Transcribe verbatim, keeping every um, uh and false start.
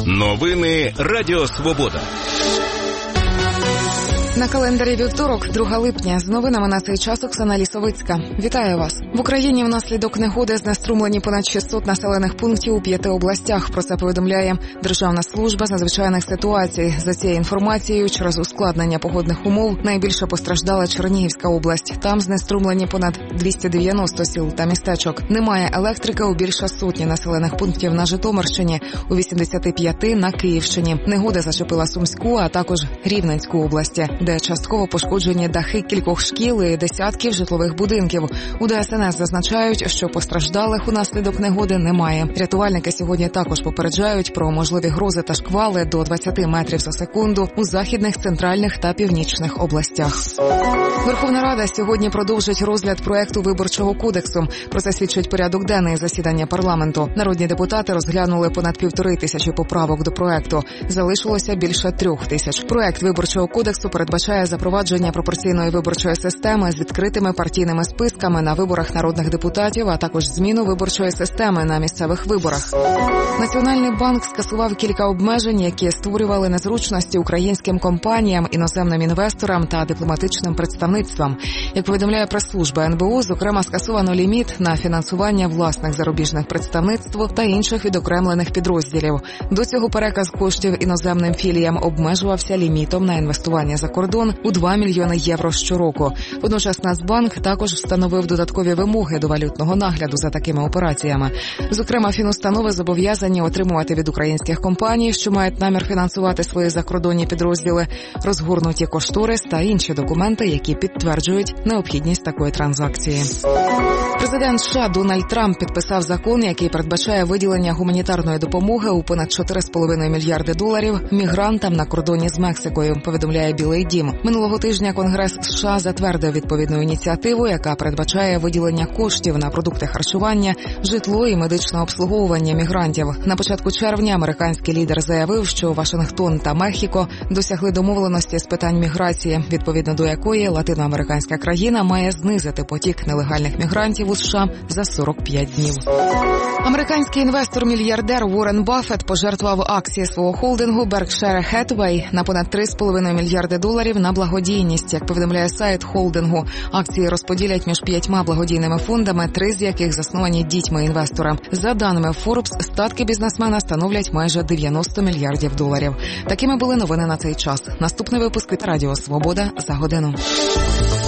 Новини Радіо Свобода. На календарі вівторок, друге липня. З новинами на цей час Оксана Лісовицька. Вітаю вас. В Україні внаслідок негоди знеструмлені понад шістсот населених пунктів у п'яти областях. Про це повідомляє Державна служба з надзвичайних ситуацій. За цією інформацією, через ускладнення погодних умов найбільше постраждала Чернігівська область. Там знеструмлені понад двісті дев'яносто сіл та містечок. Немає електрики у більше сотні населених пунктів на Житомирщині, у вісімдесяти п'яти на Київщині. Негода зачепила Сумську, а також Рівненську області, де частково пошкоджені дахи кількох шкіл і десятків житлових будинків. У Де Ес Ен Ес зазначають, що постраждалих унаслідок негоди немає. Рятувальники сьогодні також попереджають про можливі грози та шквали до двадцяти метрів за секунду у західних, центральних та північних областях. Верховна Рада сьогодні продовжить розгляд проекту Виборчого кодексу. Про це свідчить порядок денний засідання парламенту. Народні депутати розглянули понад півтори тисячі поправок до проекту. Залишилося більше трьох тисяч. Проект Виборчого кодексу передбачає запровадження пропорційної виборчої системи з відкритими партійними списками на виборах народних депутатів, а також зміну виборчої системи на місцевих виборах. Національний банк скасував кілька обмежень, які створювали незручності українським компаніям, іноземним інвесторам та дипломатичним представництвам. Як повідомляє прес-служба ен бе у, зокрема скасовано ліміт на фінансування власних зарубіжних представництв та інших відокремлених підрозділів. До цього переказ коштів іноземним філіям обмежувався лімітом на інвестування за кордон у два мільйони євро щороку. Водночас Нацбанк також встановив додаткові вимоги до валютного нагляду за такими операціями. Зокрема, фінустанови зобов'язані отримувати від українських компаній, що мають намір фінансувати свої закордонні підрозділи, розгорнуті кошторис та інші документи, які підтверджують необхідність такої транзакції. Президент США Дональд Трамп підписав закон, який передбачає виділення гуманітарної допомоги у понад чотири з половиною мільярди доларів мігрантам на кордоні з Мексикою, повідомляє Білий дім. Минулого тижня Конгрес США затвердив відповідну ініціативу, яка передбачає виділення коштів на продукти харчування, житло і медичне обслуговування мігрантів. На початку червня американський лідер заявив, що Вашингтон та Мехіко досягли домовленості з питань міграції, відповідно до якої латиноамериканська країна має знизити потік нелегальних мігрантів у США за сорок п'ять днів. Американський інвестор-мільярдер Уоррен Баффет пожертвував акції свого холдингу Berkshire Hathaway на понад три з половиною мільярди доларів на благодійність. Як повідомляє сайт холдингу, акції розподілять між п'ятьма благодійними фондами, три з яких засновані дітьми інвестора. За даними Forbes, статки бізнесмена становлять майже дев'яносто мільярдів доларів. Такими були новини на цей час. Наступний випуск від Радіо Свобода за годину.